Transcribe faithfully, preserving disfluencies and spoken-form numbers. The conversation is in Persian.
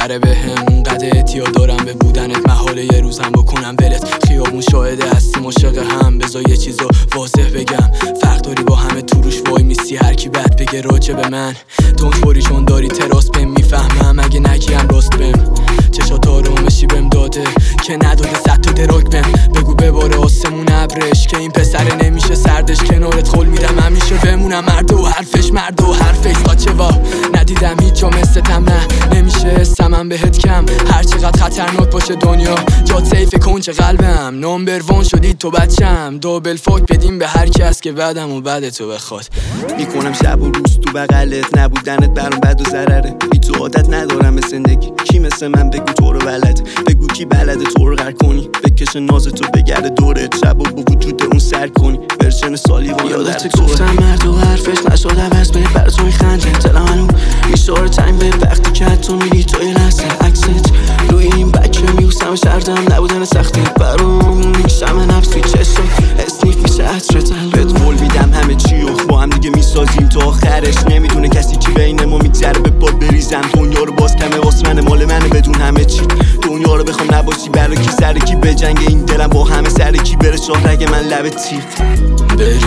میگذره به هم اونقدر اعتیاد دارم به بودنت، محاله یه روزم بکنم ولت. خیابون شاهده هستیم عاشق هم، بذار یه چیزو واضح بگم، فرق داری با همه تو روش وای میسی، هر کی بد بگه راجع به من دونطوری چون داری تراس بهم میفهمم، اگه نگیم راست بهم چشات آرامشی بهم داده که نداده صد تا دراک بهم. بگو بباره آسمون ابرش که این پسر نمیشه سردش، کنارت خول میدم همیشه بمونم، مرد و حرفش مرد و حرفش ساچه وا ندیدم هیچ جا مثلتم، نه نمیشه حسمم بهت کم، هر چقدر خطرناک باشه دنیا جات سیف کنج قلبم، نمبر وان شدی تو بچم، دوبل فاک بدیم به هر کس که بعدم و بعد تو بخواد. میکنم شب و روز تو بغلت، نبودنت برام بد و ضرره، بی تو عادت ندارم به زندگی، کی مثل من بگو تو رو بلده، بگو کی بلده تو رو غر کنی، بکشه ناز تو بگرده دورت، شب و با وجود اون سر کنی، ورژن سالیوان یادت گفتم مرد و حرفش نشد عوض به بر تو میخنده، دلم هنو میشاره تنگ به وقتی که حتی میری تو یه لحظه عکست روی این بکه میوسم شردم، نبودن سختی برام میشم نفس توی چشم اسنیف میشه عطرت، بهت قول میدم همه چی و با هم دیگه میسازیم تا آخرش، نمیدونه کسی چی بین ما میگذره به باد بریزم، دنیا رو باز کمه واسه منه مال منه بدون همه چی، دنیا رو بخوام نباشی برای کی سر کی به جنگ این دلم با همه سر کی بره شاه رگ من لب تیر.